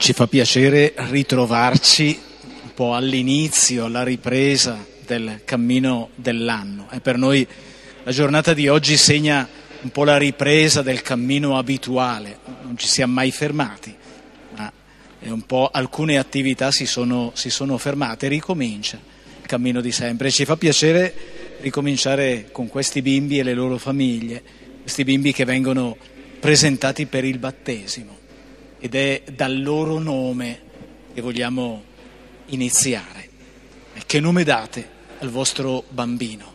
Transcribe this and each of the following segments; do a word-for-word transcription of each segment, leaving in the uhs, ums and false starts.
Ci fa piacere ritrovarci un po' all'inizio, alla ripresa del cammino dell'anno. E per noi la giornata di oggi segna un po' la ripresa del cammino abituale. Non ci siamo mai fermati, ma è un po' alcune attività si sono, si sono fermate. Ricomincia il cammino di sempre. Ci fa piacere ricominciare con questi bimbi e le loro famiglie, questi bimbi che vengono presentati per il battesimo. Ed è dal loro nome che vogliamo iniziare. Che nome date al vostro bambino?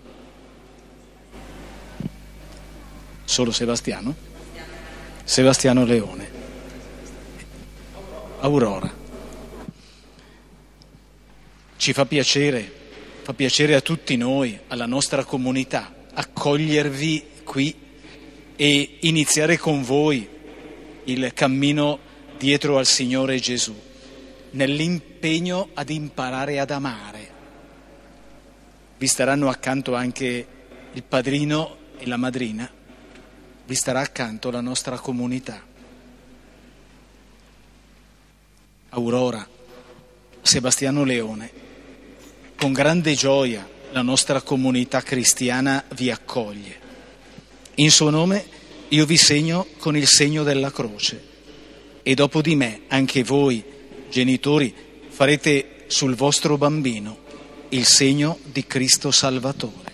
Solo Sebastiano? Sebastiano Leone. Aurora. Ci fa piacere, fa piacere a tutti noi, alla nostra comunità, accogliervi qui e iniziare con voi il cammino dietro al Signore Gesù, nell'impegno ad imparare ad amare. Vi staranno accanto anche il padrino e la madrina, vi starà accanto la nostra comunità. Aurora, Sebastiano Leone, con grande gioia la nostra comunità cristiana vi accoglie. In suo nome io vi segno con il segno della croce. E dopo di me, anche voi, genitori, farete sul vostro bambino il segno di Cristo Salvatore.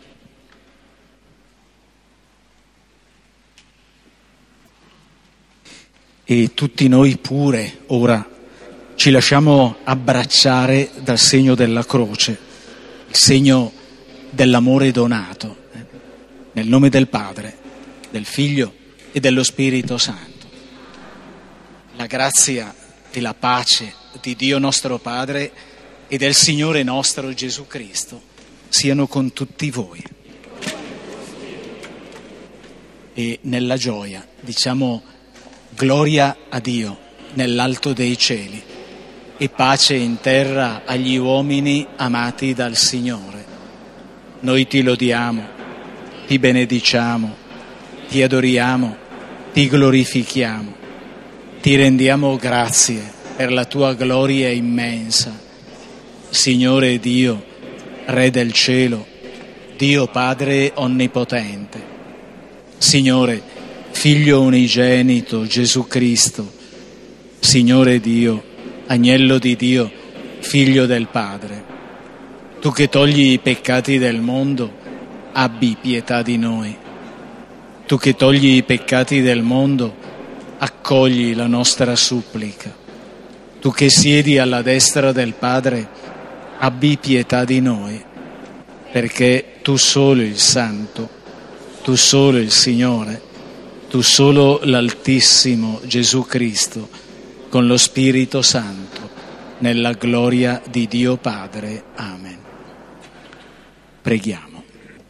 E tutti noi pure, ora, ci lasciamo abbracciare dal segno della croce, il segno dell'amore donato, nel nome del Padre, del Figlio e dello Spirito Santo. La grazia e la pace di Dio nostro Padre e del Signore nostro Gesù Cristo siano con tutti voi. E nella gioia diciamo gloria a Dio nell'alto dei cieli e pace in terra agli uomini amati dal Signore. Noi ti lodiamo, ti benediciamo, ti adoriamo, ti glorifichiamo. Ti rendiamo grazie per la tua gloria immensa, Signore Dio, Re del cielo, Dio Padre onnipotente, Signore, Figlio unigenito, Gesù Cristo, Signore Dio, Agnello di Dio, Figlio del Padre. Tu che togli i peccati del mondo, abbi pietà di noi. Tu che togli i peccati del mondo, accogli la nostra supplica. Tu che siedi alla destra del Padre, abbi pietà di noi, perché tu solo il Santo, tu solo il Signore, tu solo l'Altissimo Gesù Cristo, con lo Spirito Santo, nella gloria di Dio Padre. Amen. Preghiamo.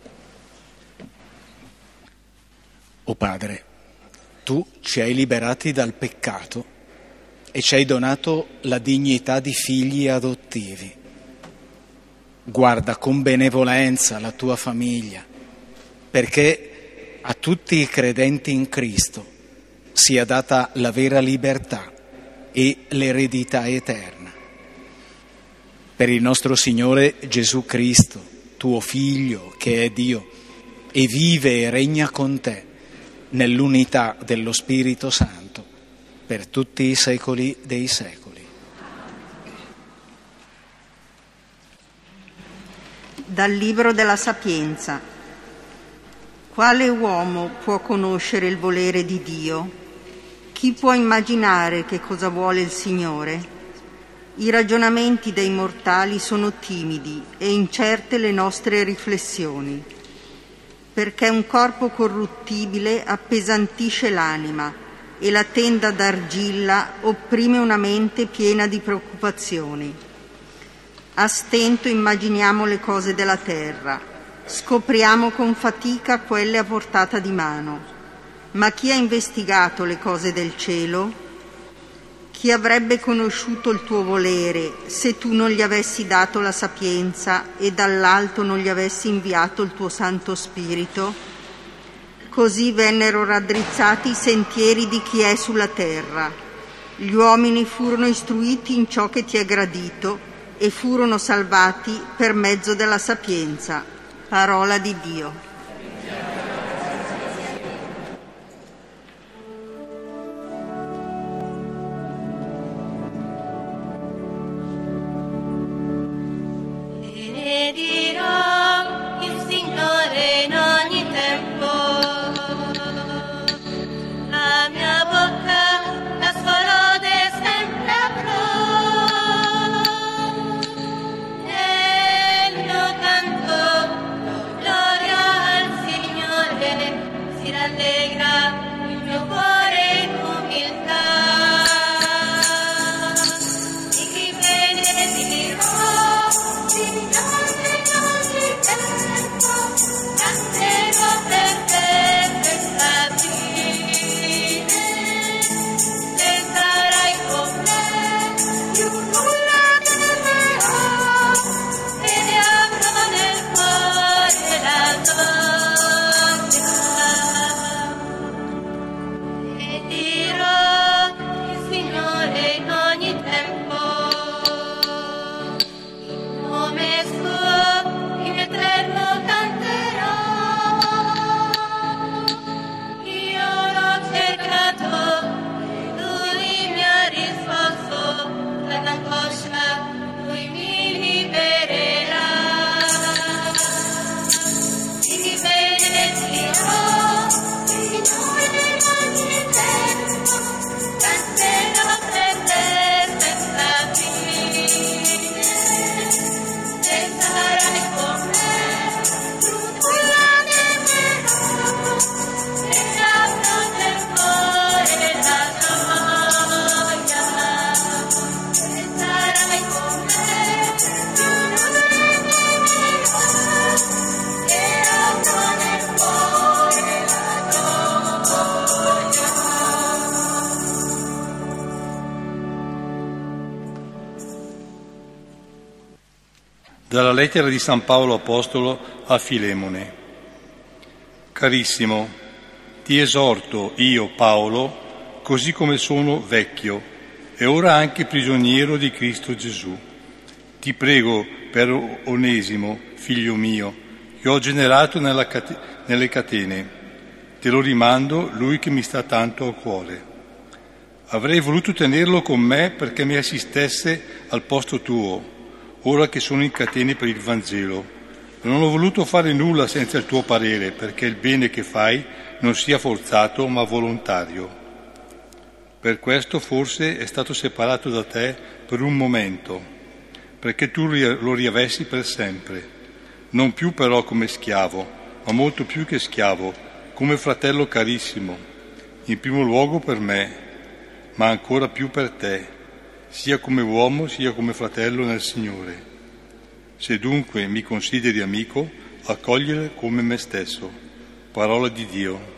O Padre, tu ci hai liberati dal peccato e ci hai donato la dignità di figli adottivi. Guarda con benevolenza la tua famiglia, perché a tutti i credenti in Cristo sia data la vera libertà e l'eredità eterna. Per il nostro Signore Gesù Cristo, tuo Figlio che è Dio e vive e regna con te, nell'unità dello Spirito Santo, per tutti i secoli dei secoli. Dal Libro della Sapienza. Quale uomo può conoscere il volere di Dio? Chi può immaginare che cosa vuole il Signore? I ragionamenti dei mortali sono timidi e incerte le nostre riflessioni, perché un corpo corruttibile appesantisce l'anima e la tenda d'argilla opprime una mente piena di preoccupazioni. A stento immaginiamo le cose della terra, scopriamo con fatica quelle a portata di mano. Ma chi ha investigato le cose del cielo? Chi avrebbe conosciuto il tuo volere se tu non gli avessi dato la sapienza e dall'alto non gli avessi inviato il tuo Santo Spirito? Così vennero raddrizzati i sentieri di chi è sulla terra, Gli uomini furono istruiti in ciò che ti è gradito e furono salvati per mezzo della sapienza. Parola di Dio. Benedirò il Signore in ogni tempo, la mia bocca la sua lode sempre avrò, e il mio canto gloria al Signore, si rallegra il mio cuore in umiltà, di chi benedirò, Signore. Canterò per te questa fine, se sarai con me, più nulla temerò, e ne avrò nel cuore la gioia. E dirò il Signore in ogni tempo, il nome suo in eterno canterò. Io l'ho cercato, lui mi ha risposto, dall'angoscia lui mi libererà. Ti benedirò, Signore, in ogni tempo, canterò per te senza fine, se sarai con me, tu nulla temerò, e avrò nel cuore la gioia. Se sarai con me, tu nulla temerò, e avrò nel cuore la gioia. Dalla lettera di San Paolo Apostolo a Filemone. Carissimo, ti esorto io, Paolo, così come sono vecchio e ora anche prigioniero di Cristo Gesù. Ti prego per Onesimo, figlio mio, che ho generato nella cate- nelle catene. Te lo rimando, lui che mi sta tanto a cuore. Avrei voluto tenerlo con me perché mi assistesse al posto tuo, ora che sono in catene per il Vangelo. Non ho voluto fare nulla senza il tuo parere, perché il bene che fai non sia forzato ma volontario. Per questo forse è stato separato da te per un momento, perché tu lo riavessi per sempre, non più però come schiavo, ma molto più che schiavo, come fratello carissimo, in primo luogo per me, ma ancora più per te, sia come uomo sia come fratello nel Signore. Se dunque mi consideri amico, accogliere come me stesso. Parola di Dio.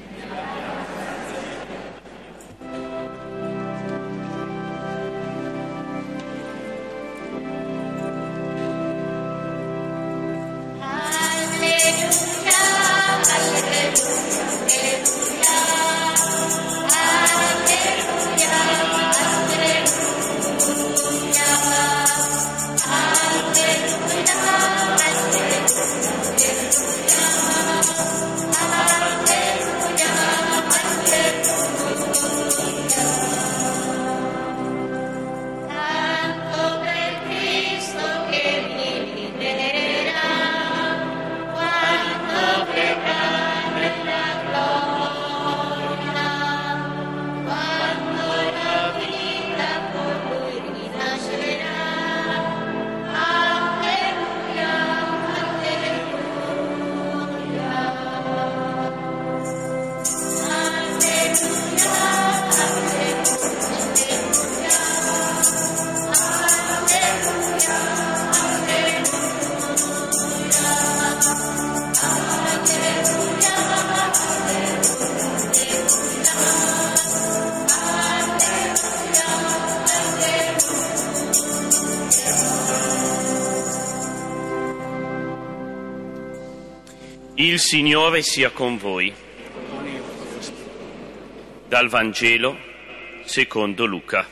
Il Signore sia con voi. Dal Vangelo secondo Luca.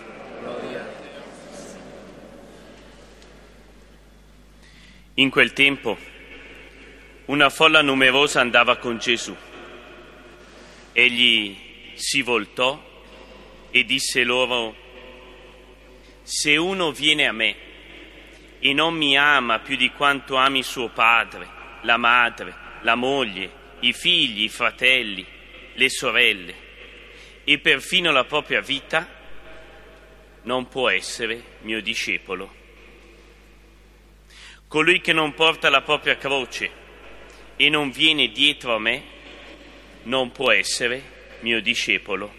In quel tempo una folla numerosa andava con Gesù. Egli si voltò e disse loro: se uno viene a me e non mi ama più di quanto ami suo padre, la madre, la moglie, i figli, i fratelli, le sorelle e perfino la propria vita, non può essere mio discepolo. Colui che non porta la propria croce e non viene dietro a me non può essere mio discepolo.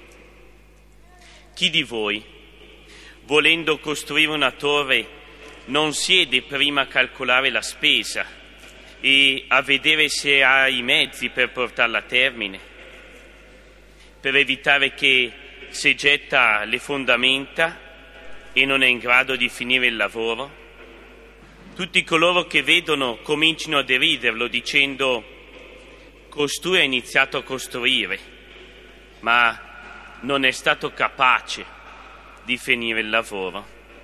Chi di voi, volendo costruire una torre, non siede prima a calcolare la spesa e a vedere se ha i mezzi per portarla a termine, per evitare che, se getta le fondamenta e non è in grado di finire il lavoro, tutti coloro che vedono comincino a deriderlo dicendo: costui ha iniziato a costruire, ma non è stato capace di finire il lavoro.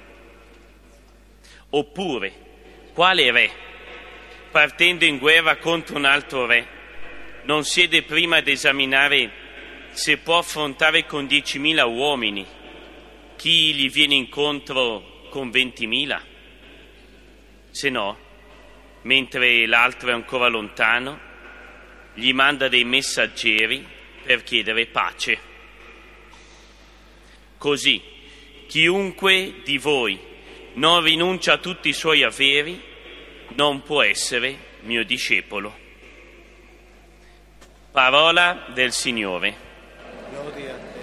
Oppure, quale re, partendo in guerra contro un altro re, non siede prima ad esaminare se può affrontare con diecimila uomini chi gli viene incontro con ventimila? Se no, mentre l'altro è ancora lontano, gli manda dei messaggeri per chiedere pace. Così, chiunque di voi non rinuncia a tutti i suoi averi non può essere mio discepolo. Parola del Signore. Gloria a Dio.